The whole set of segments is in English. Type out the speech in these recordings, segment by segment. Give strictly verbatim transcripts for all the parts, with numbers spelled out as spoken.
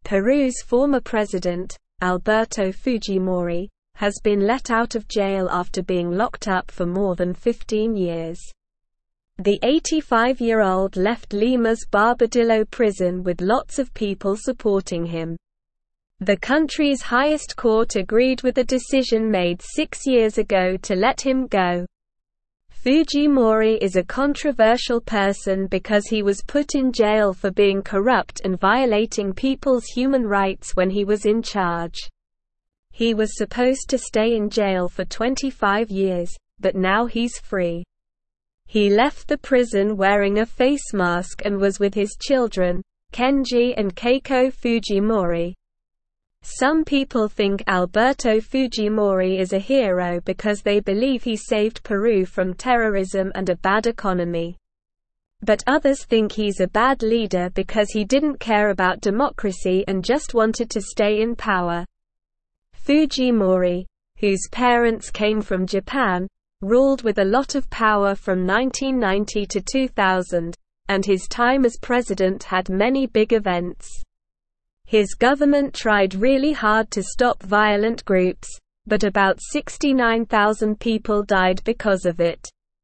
Peru's former president, Alberto Fujimori, has been let out of jail after being locked up for more than fifteen years. The eighty-five-year-old left Lima's Barbadillo prison with lots of people supporting him. The country's highest court agreed with a decision made six years ago to let him go. Fujimori is a controversial person because he was put in jail for being corrupt and violating people's human rights when he was in charge. He was supposed to stay in jail for twenty-five years, but now he's free. He left the prison wearing a face mask and was with his children, Kenji and Keiko Fujimori. Some people think Alberto Fujimori is a hero because they believe he saved Peru from terrorism and a bad economy. But others think he's a bad leader because he didn't care about democracy and just wanted to stay in power. Fujimori, whose parents came from Japan, ruled with a lot of power from nineteen ninety to two thousand, and his time as president had many big events. His government tried really hard to stop violent groups, but about sixty-nine thousand people died because of it.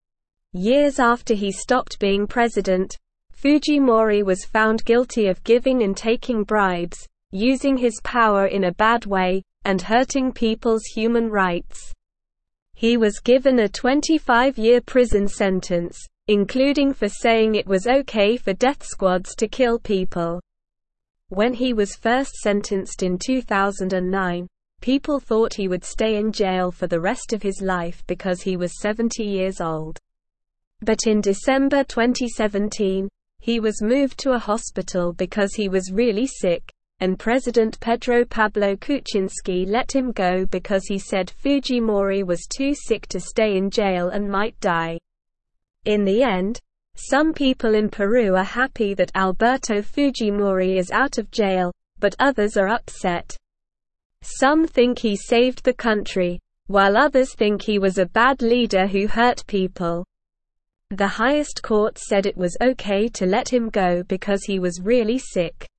Years after he stopped being president, Fujimori was found guilty of giving and taking bribes, using his power in a bad way, and hurting people's human rights. He was given a twenty-five-year prison sentence, including for saying it was okay for death squads to kill people. When he was first sentenced in two thousand nine, people thought he would stay in jail for the rest of his life because he was seventy years old. But in December twenty seventeen, he was moved to a hospital because he was really sick, and President Pedro Pablo Kuczynski let him go because he said Fujimori was too sick to stay in jail and might die. In the end, some people in Peru are happy that Alberto Fujimori is out of jail, but others are upset. Some think he saved the country, while others think he was a bad leader who hurt people. The highest court said it was okay to let him go because he was really sick.